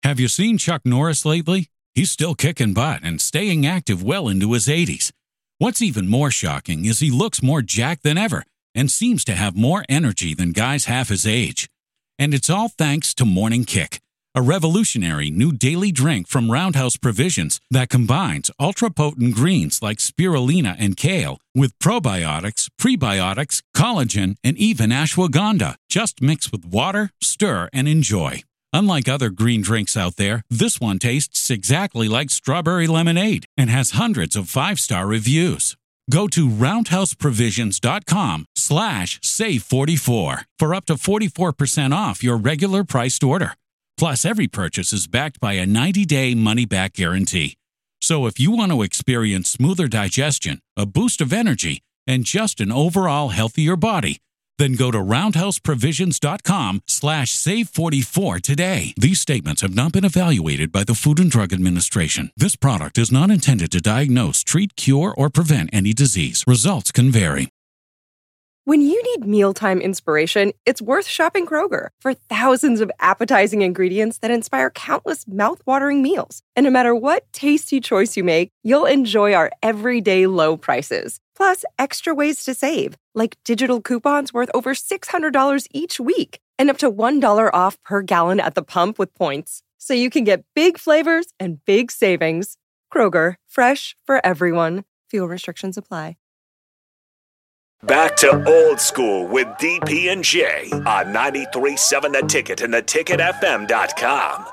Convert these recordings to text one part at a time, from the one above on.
Have you seen Chuck Norris lately? He's still kicking butt and staying active well into his 80s. What's even more shocking is he looks more jacked than ever and seems to have more energy than guys half his age. And it's all thanks to Morning Kick, a revolutionary new daily drink from Roundhouse Provisions that combines ultra-potent greens like spirulina and kale with probiotics, prebiotics, collagen, and even ashwagandha. Just mix with water, stir, and enjoy. Unlike other green drinks out there, this one tastes exactly like strawberry lemonade and has hundreds of 5-star reviews. Go to roundhouseprovisions.com/save44 for up to 44% off your regular priced order. Plus, every purchase is backed by a 90-day money-back guarantee. So if you want to experience smoother digestion, a boost of energy, and just an overall healthier body, then go to roundhouseprovisions.com/save44 today. These statements have not been evaluated by the Food and Drug Administration. This product is not intended to diagnose, treat, cure, or prevent any disease. Results can vary. When you need mealtime inspiration, it's worth shopping Kroger for thousands of appetizing ingredients that inspire countless mouth-watering meals. And no matter what tasty choice you make, you'll enjoy our everyday low prices. Plus, extra ways to save, like digital coupons worth over $600 each week and up to $1 off per gallon at the pump with points. So you can get big flavors and big savings. Kroger, fresh for everyone. Fuel restrictions apply. Back to old school with DP and J on 93.7 The Ticket and theticketfm.com.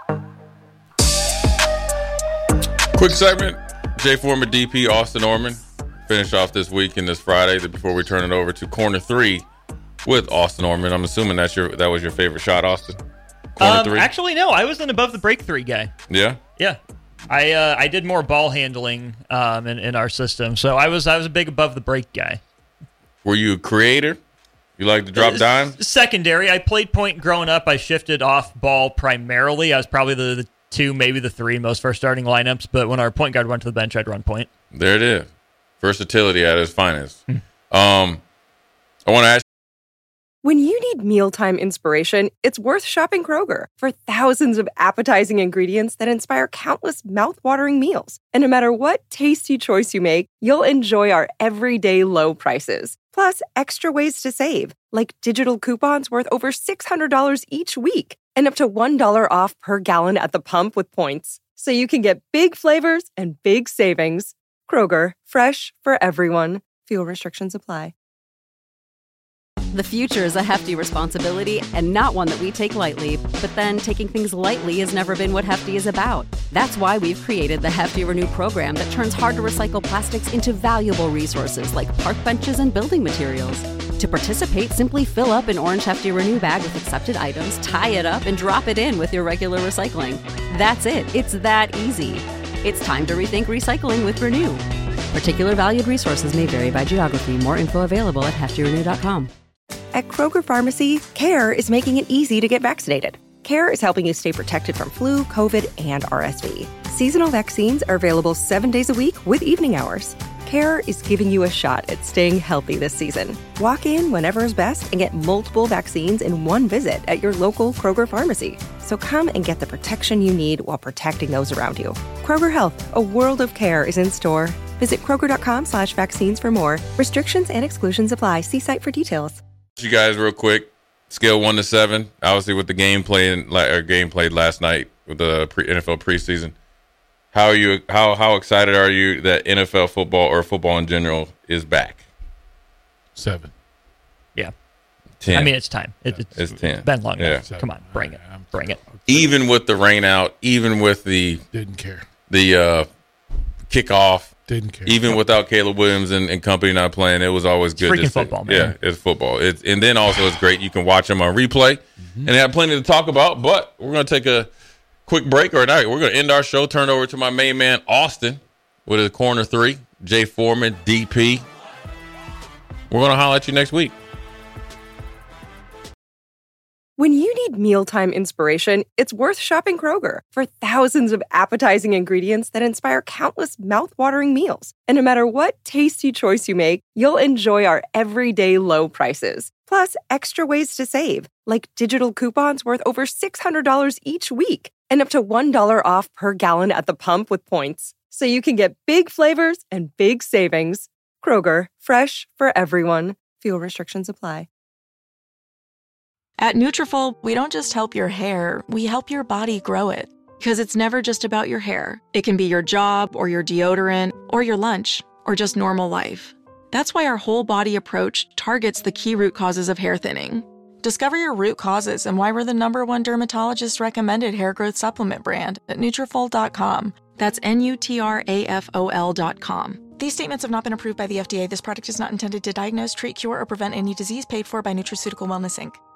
Quick segment. Jay Foreman, DP, Austin Norman. Finish off this week and this Friday before we turn it over to Corner 3 with Austin Norman. I'm assuming that was your favorite shot, Austin? Corner 3? Actually, no. I was an above the break 3 guy. Yeah? Yeah. I did more ball handling in our system, so I was a big above the break guy. Were you a creator? You like to drop dimes? Secondary. I played point growing up. I shifted off ball primarily. I was probably the 2, maybe the 3 in most first starting lineups, but when our point guard went to the bench, I'd run point. There it is. Versatility at its finest. I want to ask. When you need mealtime inspiration, it's worth shopping Kroger for thousands of appetizing ingredients that inspire countless mouth-watering meals. And no matter what tasty choice you make, you'll enjoy our everyday low prices. Plus, extra ways to save, like digital coupons worth over $600 each week and up to $1 off per gallon at the pump with points. So you can get big flavors and big savings. Kroger, fresh for everyone. Fuel restrictions apply. The future is a hefty responsibility and not one that we take lightly. But then taking things lightly has never been what Hefty is about. That's why we've created the Hefty Renew program that turns hard-to-recycle plastics into valuable resources like park benches and building materials. To participate, simply fill up an orange Hefty Renew bag with accepted items, tie it up, and drop it in with your regular recycling. That's it. It's that easy. It's time to rethink recycling with Renew. Particular valued resources may vary by geography. More info available at heftyrenew.com. At Kroger Pharmacy, CARE is making it easy to get vaccinated. CARE is helping you stay protected from flu, COVID, and RSV. Seasonal vaccines are available 7 days a week with evening hours. CARE is giving you a shot at staying healthy this season. Walk in whenever is best and get multiple vaccines in one visit at your local Kroger Pharmacy. So come and get the protection you need while protecting those around you. Kroger Health, a world of care is in store. Visit Kroger.com/vaccines for more. Restrictions and exclusions apply. See site for details. You guys real quick, scale 1 to 7, obviously with the game played last night with the NFL preseason. How excited are you that NFL football or football in general is back? 7. Yeah. 10. I mean, it's time. It's 10. Been long enough. Yeah. Come on, bring it. Bring it. Even with the rain out, even with the Didn't care. The kickoff. Didn't care. Even without Caleb Williams and company not playing, it was always good. It's freaking football, man. Yeah, it's football. And then also it's great. You can watch them on replay and they have plenty to talk about. But we're going to take a quick break. We're going to end our show. Turn over to my main man, Austin, with his Corner 3. Jay Foreman, DP. We're going to holler at you next week. When you need mealtime inspiration, it's worth shopping Kroger for thousands of appetizing ingredients that inspire countless mouth-watering meals. And no matter what tasty choice you make, you'll enjoy our everyday low prices. Plus, extra ways to save, like digital coupons worth over $600 each week and up to $1 off per gallon at the pump with points. So you can get big flavors and big savings. Kroger, fresh for everyone. Fuel restrictions apply. At Nutrafol, we don't just help your hair, we help your body grow it. Because it's never just about your hair. It can be your job, or your deodorant, or your lunch, or just normal life. That's why our whole body approach targets the key root causes of hair thinning. Discover your root causes and why we're the #1 dermatologist recommended hair growth supplement brand at Nutrafol.com. That's Nutrafol.com. These statements have not been approved by the FDA. This product is not intended to diagnose, treat, cure, or prevent any disease paid for by Nutraceutical Wellness, Inc.